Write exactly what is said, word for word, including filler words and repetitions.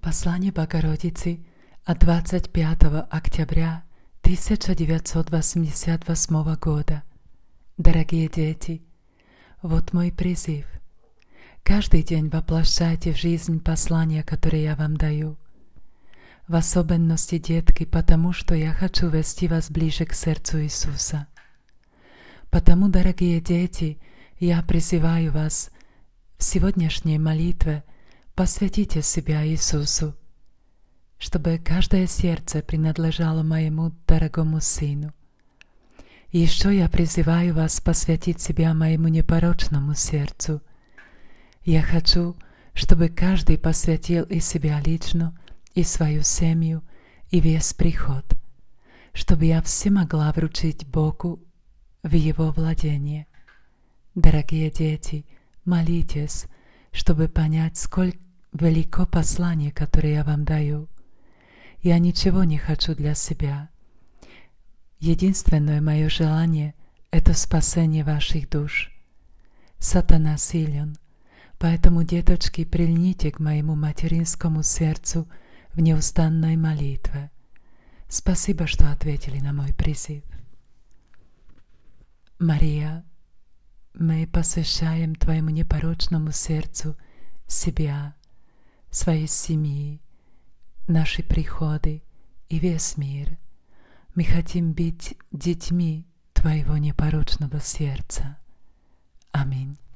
Послание Богородицы от двадцать пятого октября тысяча девятьсот восемьдесят восьмого года. Дорогие дети, вот мой призыв. Каждый день воплощайте в жизнь послание, которое я вам даю. В особенности, детки, потому что я хочу вести вас ближе к сердцу Иисуса. Потому, дорогие дети, я призываю вас в сегодняшней молитве посвятите себя Иисусу, чтобы каждое сердце принадлежало моему дорогому Сыну. И еще я призываю вас посвятить себя моему непорочному сердцу. Я хочу, чтобы каждый посвятил и себя лично, и свою семью, и весь приход, чтобы я все могла вручить Богу в Его владение. Дорогие дети, молитесь, чтобы понять, сколь велико послание, которое я вам даю. Я ничего не хочу для себя. Единственное мое желание – это спасение ваших душ. Сатана силен, поэтому, деточки, прильните к моему материнскому сердцу в неустанной молитве. Спасибо, что ответили на мой призыв. Мария, мы посвящаем Твоему непорочному сердцу себя, своей семьи, наши приходы и весь мир. Мы хотим быть детьми Твоего непорочного сердца. Аминь.